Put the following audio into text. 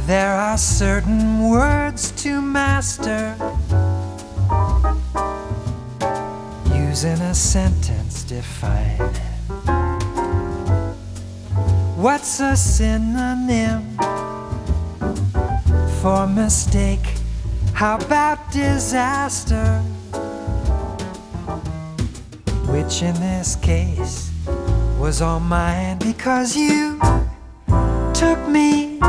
There are certain words to master. Using a sentence define. What's a synonym for mistake? How about disaster? Which in this case was all mine, because you took me